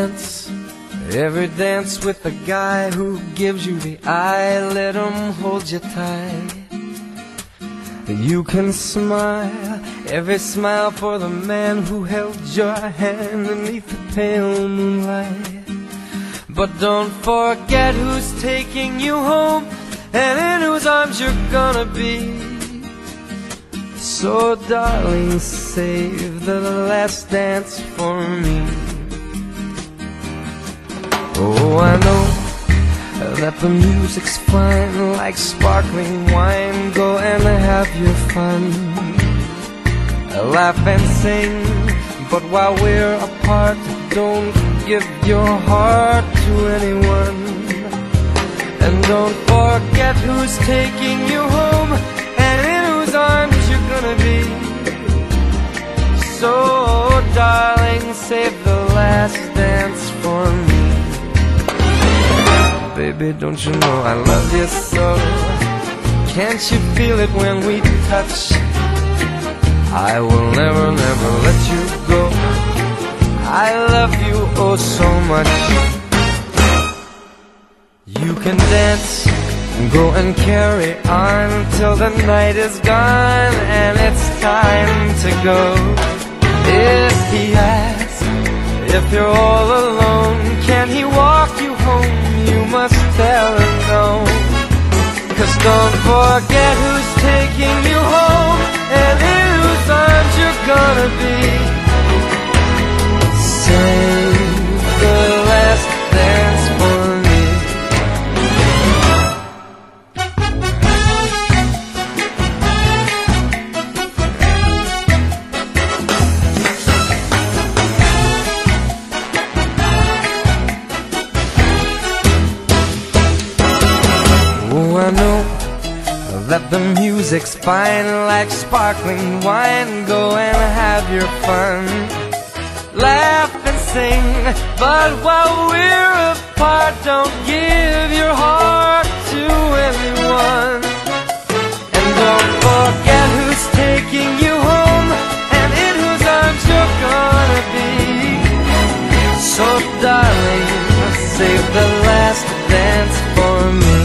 dance with the guy who gives you the eye. Let him hold you tight. You can smile, every smile for the man who held your hand beneath the pale moonlight. But don't forget who's taking you home and in whose arms you're gonna be. So darling, save the last dance for me. Oh, I know that the music's fine, like sparkling wine. Go and have your fun, laugh and sing. But while we're apart, don't give your heart to anyone. And don't forget who's taking you home and in whose arms you're gonna be. So darling, save the last dance for me. Baby, don't you know I love you so? Can't you feel it when we touch? I will never, never let you go. I love you oh so much. You can dance, go and carry on till the night is gone and it's time to go. If he asks if you're all alone, can he walk you home? You must tell him no. 'Cause don't forget who's taking you home and in whose arms you're gonna be. Save the last dance for me. I know that the music's fine, like sparkling wine. Go and have your fun, laugh and sing. But while we're apart, don't give your heart to anyone. And don't forget who's taking you home and in whose arms you're gonna be. So darling, save the last dance for me.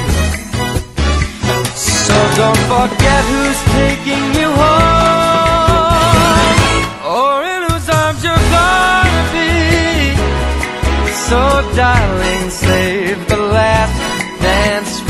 So don't forget who's taking you home or in whose arms you're gonna be. So darling, save the last dance